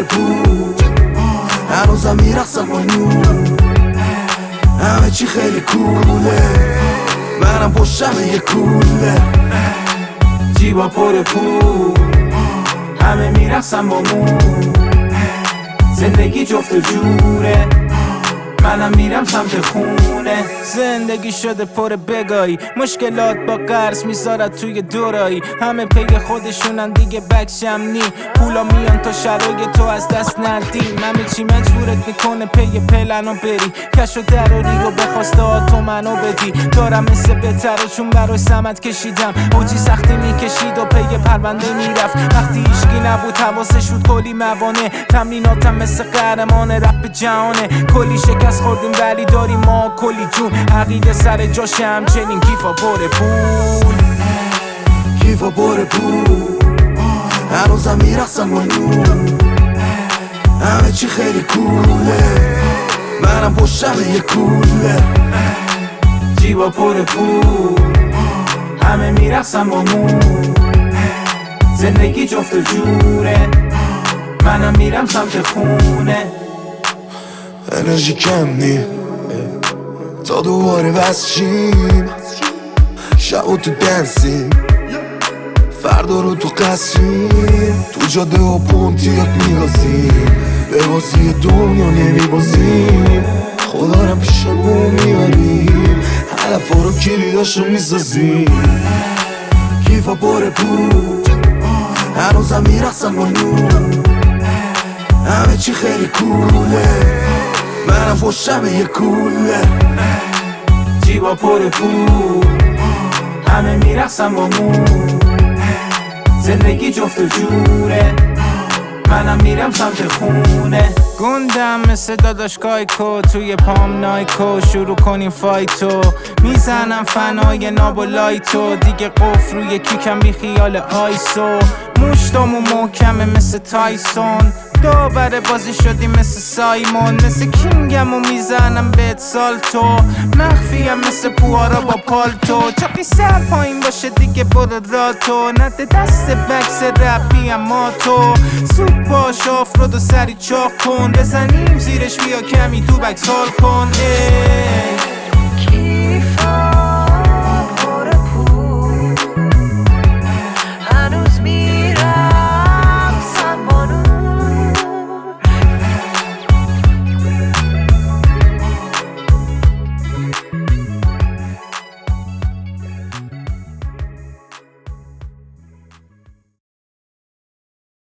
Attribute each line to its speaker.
Speaker 1: بود هنوزم میرقصم با نور همه چی خیلی کوله منم پشتم یه کوله جیبا پر پول همه میرقصم با مون زندگی جفت و جوره منم میرم سمت خونه
Speaker 2: زندگی شده پر بگایی مشکلات با قرض میذارد توی دورایی همه پی خودشونن دیگه بکشم نی پولا میان تا شرای تو از دست ندیم همه چی مجبورت میکنه پی پلنو بری کش و دراری رو بخواسته تو منو بدی دارم مثل بهتر چون برای سمت کشیدم اوجی سختی میکشید و پی پرونده میرفت وقتی ایشکی نبود حواسش بود کلی موانه تمریناتم مثل قهرمان رپ جهانه کلی شکست خوردیم ولی داریم ما کلی جون عقیده سر جاش همچنین کیفا پر پول
Speaker 1: کیفا پر پول هنوزم میرقصم با نور همه چی خیلی کوله منم پشتم یه کوله
Speaker 2: جیبا پر پول همه میرقصم با مون زندگی جفت و جوره منم میرم سمت خونه
Speaker 1: انرژی کم نی تا دوباره بس شیم شب و تو دنسیم فردا رو تو قصریم تو جاده و پونتیات میگازیم به بازی دنیا نمیبازیم خدا رم پیشمون میاریم علفا رو کلیداشو میسازیم کیفا پر پول هنوزم میرقصم با نور همه چی خیلی کوله منم پشتم یه کوله
Speaker 2: جیبا پر پول همه میرقصم با مون زندگی جفت و جوره منم میرم سمت خونه گندم مثل داداش کایکو توی پام نایکو شروع کنیم فایتو میزنم فنای ناب و لایتو دیگه قفل روی کیکم بی خیال آیسو مشتامو محکمه مثل تایسون دوباره بازی شدیم مثل سایمون مثل کینگم و میزنم بهت سالتو مخفیم مثل پوارا با پالتو چاقی سر پایین باشه دیگه برو راتو نده دست بکس رپی اما تو سوپ باش آفرود و سری چاق کن بزنیم زیرش بیا کمی تو بک سال کن